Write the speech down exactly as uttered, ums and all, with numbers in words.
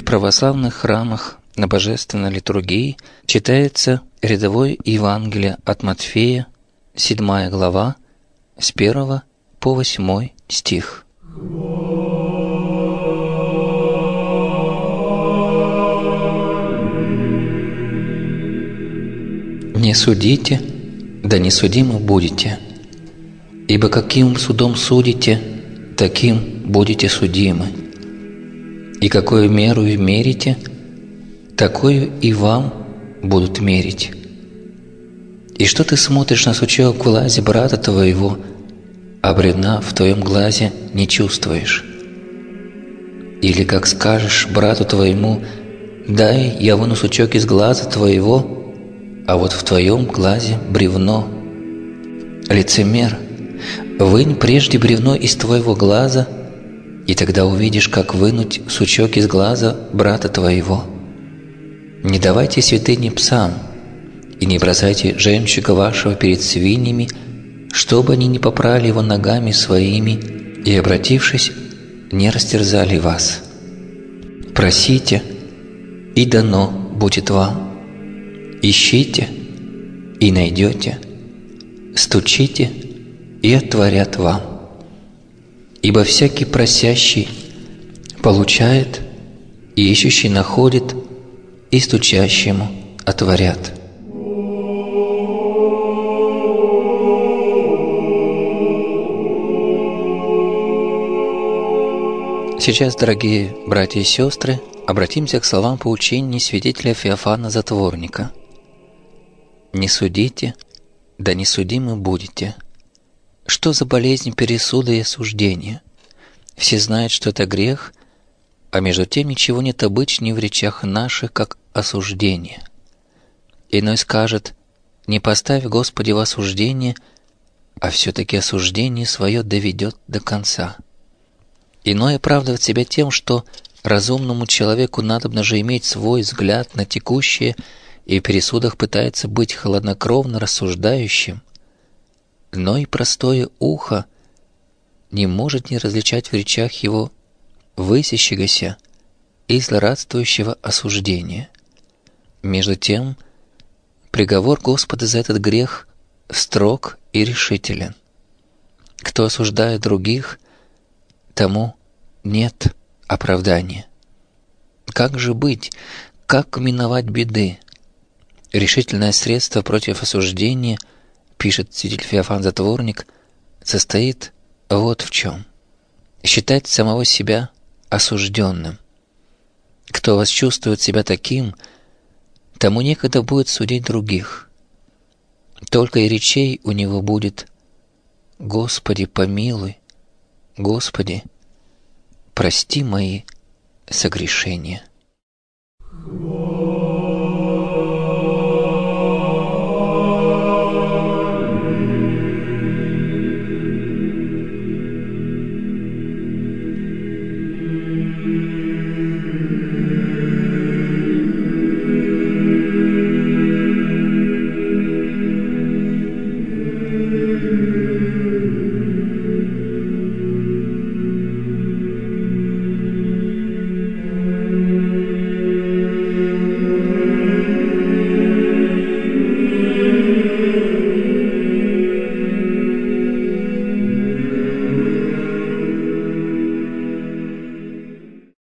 православных храмах на божественной литургии читается рядовое Евангелие от Матфея, седьмая глава, с первого по восьмой стих. «Не судите, да не судимы будете, ибо каким судом судите, таким будете судимы, и какую меру мерите, такую и вам будут мерить. И что ты смотришь на сучок в глазе брата твоего, а бревна в твоем глазе не чувствуешь? Или как скажешь брату твоему: дай я выну сучок из глаза твоего, а вот в твоем глазе бревно? Лицемер, вынь прежде бревно из твоего глаза, и тогда увидишь, как вынуть сучок из глаза брата твоего. Не давайте святыни псам, и не бросайте жемчуга вашего перед свиньями, чтобы они не попрали его ногами своими, и, обратившись, не растерзали вас. Просите, и дано будет вам. Ищите, и найдете. Стучите, и отворят вам. Ибо всякий просящий получает, и ищущий находит, и стучащему отворят». Сейчас, дорогие братья и сестры, обратимся к словам поучений святителя Феофана Затворника. «Не судите, да не судимы будете». Что за болезнь пересуда и осуждения? Все знают, что это грех, а между тем ничего нет обычнее в речах наших, как осуждение. Иной скажет: «Не поставь, Господи, в осуждение», а все-таки осуждение свое доведет до конца. Иной оправдывает себя тем, что разумному человеку надобно же иметь свой взгляд на текущее, и в пересудах пытается быть хладнокровно рассуждающим, но и простое ухо не может не различать в речах его высящегося и злорадствующего осуждения. Между тем, приговор Господа за этот грех строг и решителен. Кто осуждает других, тому нет оправдания. Как же быть? Как миновать беды? Решительное средство против осуждения, пишет святитель Феофан Затворник, состоит вот в чем: считать самого себя осужденным. Кто восчувствует себя таким, тому некогда будет судить других. Только и речей у него будет: «Господи, помилуй, Господи, прости мои согрешения».